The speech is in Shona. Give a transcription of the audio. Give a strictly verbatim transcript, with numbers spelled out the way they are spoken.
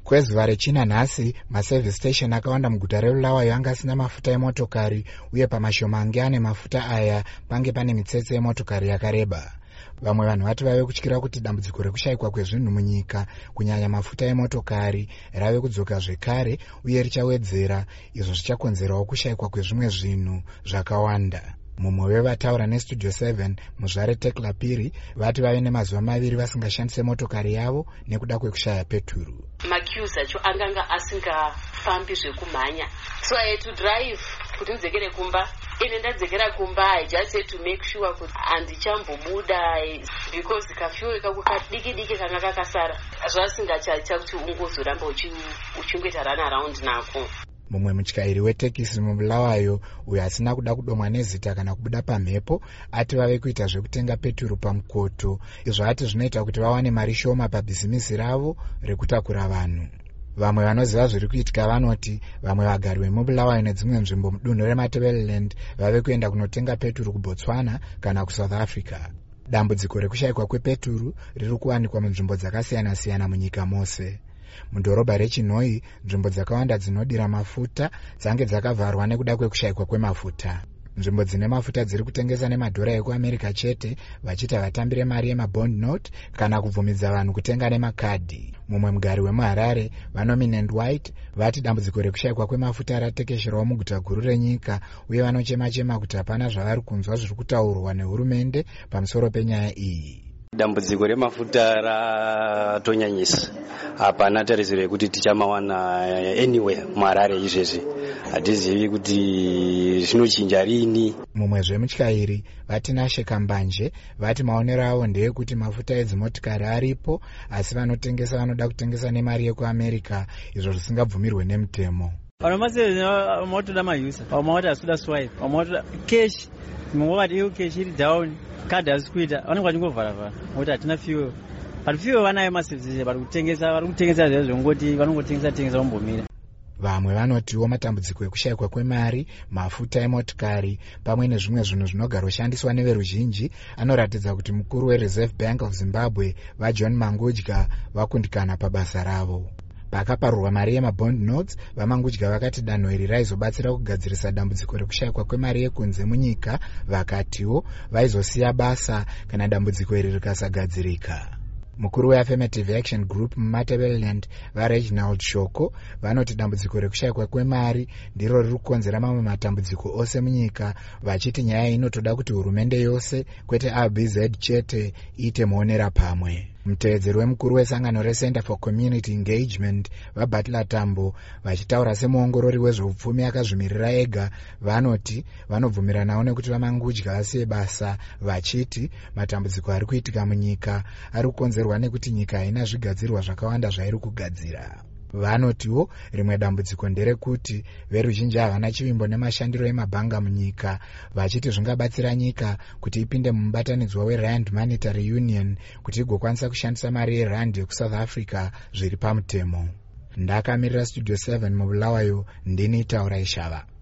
Kwezuva rechina nhasi, maservice station akawanda muguta reBulawayo anga asina mafuta emotokari, uye pamashoma ange ane mafuta aya pange pane mitsetse yemotokari yakareba. Vamwe vanhu vati vave kutyira kuti dambudziko rekushayikwa kwezvinhu munyika, kunyanya mafuta emotokari, rave kudzoka zvekare uye richawedzera, izvo zvichakonzerawo kushayikwa kwezvimwe zvinhu zvakawanda. Mumwe wevataura nestudio seven, muzvare Tekla Piri, vati vave nemazuva maviri vasingashandise motokari yavo nekuda kwekushaya peturu. Maqueues acho anganga asingafambi zvekumhanya. So I had to drive kuti ndidzekere kumba. Ine ndadzekera kumba, I just had to make sure kuti handichambobuda because kafuel kangu kadiki diki kanga kakasara. Zvasingachaita kuti ungozoramba uchingoita run around nako. Mumwe mutyairi wetekisi muBulawayo, uyo asina kuda kudomwa nezita kana kubuda pamhepo, ati vave kuita zvekutenga peturu pamukoto, izvo ati zvinoita kuti vawane mari shoma pabhizimisi ravo rekutakura vanhu. Vamwe vanoziva zviri kuitika vanoti vamwe vagari vemuBulawayo nedzimwe nzvimbo mudunhu reMatabeleland vave kuenda kunotenga peturu kuBotswana kana kuSouth Africa. Dambudziko rekushayikwa kwepeturu riri kuwanikwa munzvimbo dzakasiyana-siyana munyika mose. Mudhorobha reChinhoyi, nzvimbo dzakawanda dzinodira mafuta dzange dzakavharwa nekuda kwekushayikwa kwemafuta. Nzvimbo dzine mafuta dziri kutengesa nemadhora ekuAmerica chete, vachita vatambire mari yemabond note kana kubvumidza vanhu kutenga nemakadhi. Mumwe mugari wemuHarare, Vanominant White, vati dambudziko rekushayikwa kwemafuta ratekesherawo muguta guru renyika, uye vanochema-chema kuti hapana zvavari kunzwa zviri kutaurwa nehurumende pamusoro penyaya iyi. Dambudziko remafuta ratonyanyisa. Hapana tarisiro yekuti tichamawana anywhere muHarare izvezvi. Hatizivi kuti zvinochinja rini. Mumwezve mutyairi, vati Nasheka Mbanje, vati maonero avo ndeyekuti mafuta edzimotikari aripo, asi vanotengesa vanoda kutengesa nemari yekuAmerica, izvo zvisingabvumirwe nemutemo. Vanomasevera motoda mayusa, vamawati asida swipe, vamawati cash, mungwati iyo cash iri down, card asikuita, vanenge vachingovhara-vhara, ngokuti hatina fuel. But fuel vanayo masevera, vari kutengesa, vari kutengesa zvezvo ngoti vanongotengesa-tengesa vambomira. Vamwe vanotiwo matambudziko ekushayikwa kwemari, mafuta emotokari, pamwe nezvimwe zvinhu zvinogara shandiswa neveruzhinji, anoratidza kuti mukuru weReserve Bank of Zimbabwe, vaJohn Mangudya, vakundikana pabasa ravo. Pakaparurwa mari yemabond notes, vaMangudya vakati danho iri raizobatsira kugadzirisa dambudziko rekushayikwa kwemari yekunze munyika, vakatiwo vaizosiya basa kana dambudziko iri rikasagadzirika. Mukuru weAffirmative Action Group muMatabeleland, vaReginald Shoko, vanoti dambudziko rekushayikwa kwemari ndiro riri kukonzera mamwe matambudziko ose munyika, vachiti nyaya inotoda kuti hurumende yose, kwete R B Z chete, iite muonera pamwe. Mutevedzeri wemukuru wesangano reCenter for Community Engagement, vaButler Tambo, vachitaura semuongorori wezveupfumi akazvimirira ega, vanoti vanobvumiranawo nekuti vaMangudya asiye basa, vachiti matambudziko ari kuitika munyika ari kukonzerwa nekuti nyika haina zvigadzirwa zvakawanda zvairi kugadzira. Vanotiwo rimwe dambudziko nderekuti veruzhinji havana chivimbo nemashandiro emabhanga munyika, vachiti zvingabatsira nyika kuti ipinde mumubatanidzwa weRand Monetary Union kuti igokwanisa kushandisa mari yerand yekuSouth Africa zviri pamutemo. Ndakamirira Studio seven muBulawayo, ndini Taura Ishava.